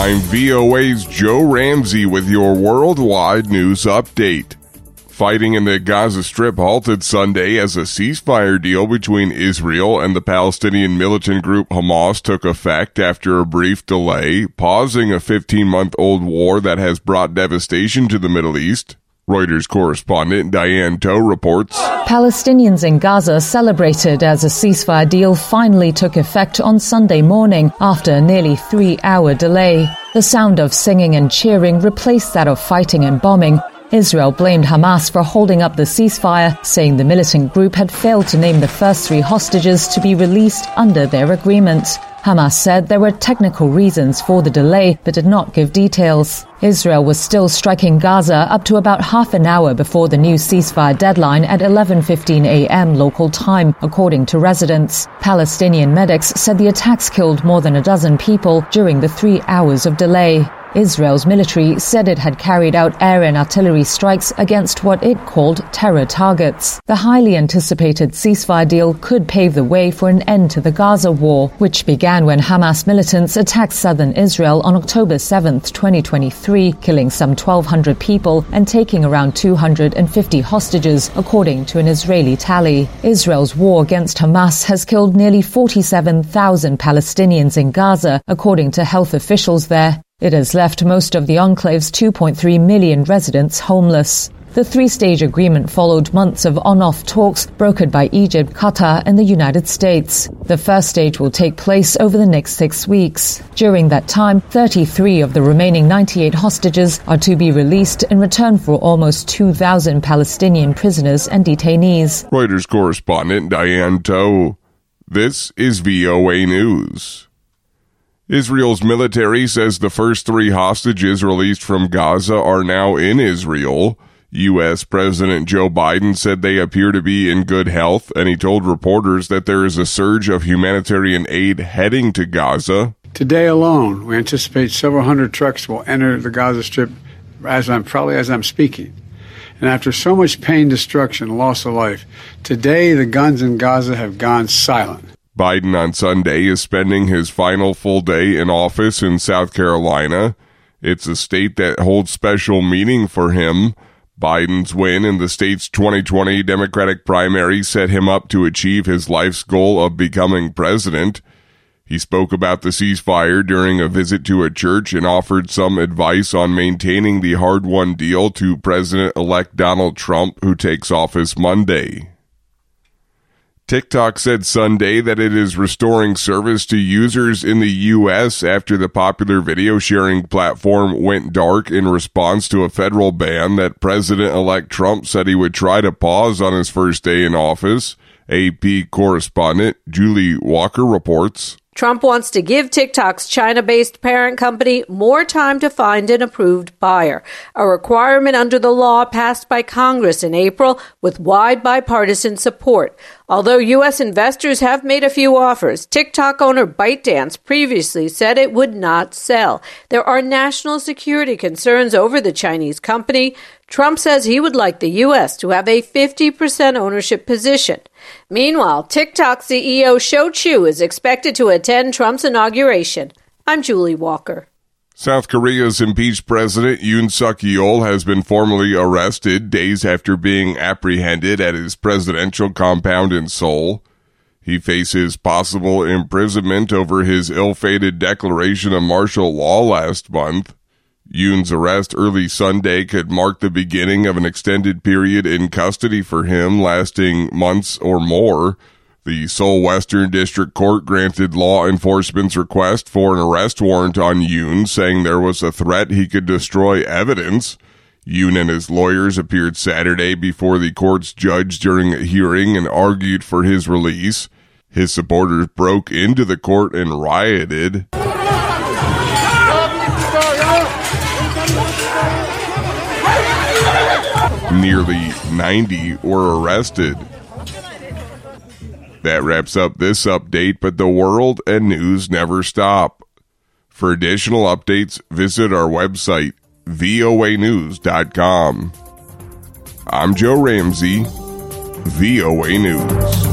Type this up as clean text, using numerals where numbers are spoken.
I'm VOA's Joe Ramsey with your worldwide news update. Fighting in the Gaza Strip halted Sunday as a ceasefire deal between Israel and the Palestinian militant group Hamas took effect after a brief delay, pausing a 15-month-old war that has brought devastation to the Middle East. Reuters correspondent Diane Toh reports. Palestinians in Gaza celebrated as a ceasefire deal finally took effect on Sunday morning after a nearly 3-hour delay. The sound of singing and cheering replaced that of fighting and bombing. Israel blamed Hamas for holding up the ceasefire, saying the militant group had failed to name the first 3 hostages to be released under their agreement. Hamas said there were technical reasons for the delay, but did not give details. Israel was still striking Gaza up to about half an hour before the new ceasefire deadline at 11:15 a.m. local time, according to residents. Palestinian medics said the attacks killed more than a dozen people during the 3 hours of delay. Israel's military said it had carried out air and artillery strikes against what it called terror targets. The highly anticipated ceasefire deal could pave the way for an end to the Gaza war, which began when Hamas militants attacked southern Israel on October 7, 2023, killing some 1,200 people and taking around 250 hostages, according to an Israeli tally. Israel's war against Hamas has killed nearly 47,000 Palestinians in Gaza, according to health officials there. It has left most of the enclave's 2.3 million residents homeless. The 3-stage agreement followed months of on-off talks brokered by Egypt, Qatar, and the United States. The first stage will take place over the next 6 weeks. During that time, 33 of the remaining 98 hostages are to be released in return for almost 2,000 Palestinian prisoners and detainees. Reuters correspondent Diane Toh. This is VOA News. Israel's military says the first 3 hostages released from Gaza are now in Israel. U.S. President Joe Biden said they appear to be in good health, and he told reporters that there is a surge of humanitarian aid heading to Gaza. Today alone, we anticipate several hundred trucks will enter the Gaza Strip as I'm speaking. And after so much pain, destruction, loss of life, today the guns in Gaza have gone silent. Biden on Sunday is spending his final full day in office in South Carolina. It's a state that holds special meaning for him. Biden's win in the state's 2020 Democratic primary set him up to achieve his life's goal of becoming president. He spoke about the ceasefire during a visit to a church and offered some advice on maintaining the hard-won deal to President-elect Donald Trump, who takes office Monday. TikTok said Sunday that it is restoring service to users in the U.S. after the popular video sharing platform went dark in response to a federal ban that President-elect Trump said he would try to pause on his first day in office. AP correspondent Julie Walker reports. Trump wants to give TikTok's China-based parent company more time to find an approved buyer, a requirement under the law passed by Congress in April with wide bipartisan support. Although U.S. investors have made a few offers, TikTok owner ByteDance previously said it would not sell. There are national security concerns over the Chinese company. Trump says he would like the U.S. to have a 50% ownership position. Meanwhile, TikTok CEO Shou Chew is expected to attend Trump's inauguration. I'm Julie Walker. South Korea's impeached President Yoon Suk-yeol has been formally arrested days after being apprehended at his presidential compound in Seoul. He faces possible imprisonment over his ill-fated declaration of martial law last month. Yoon's arrest early Sunday could mark the beginning of an extended period in custody for him, lasting months or more. The Seoul Western District Court granted law enforcement's request for an arrest warrant on Yoon, saying there was a threat he could destroy evidence. Yoon and his lawyers appeared Saturday before the court's judge during a hearing and argued for his release. His supporters broke into the court and rioted. Nearly 90 were arrested. That wraps up this update, but the world and news never stop. For additional updates, visit our website, voanews.com. I'm Joe Ramsey, VOA News.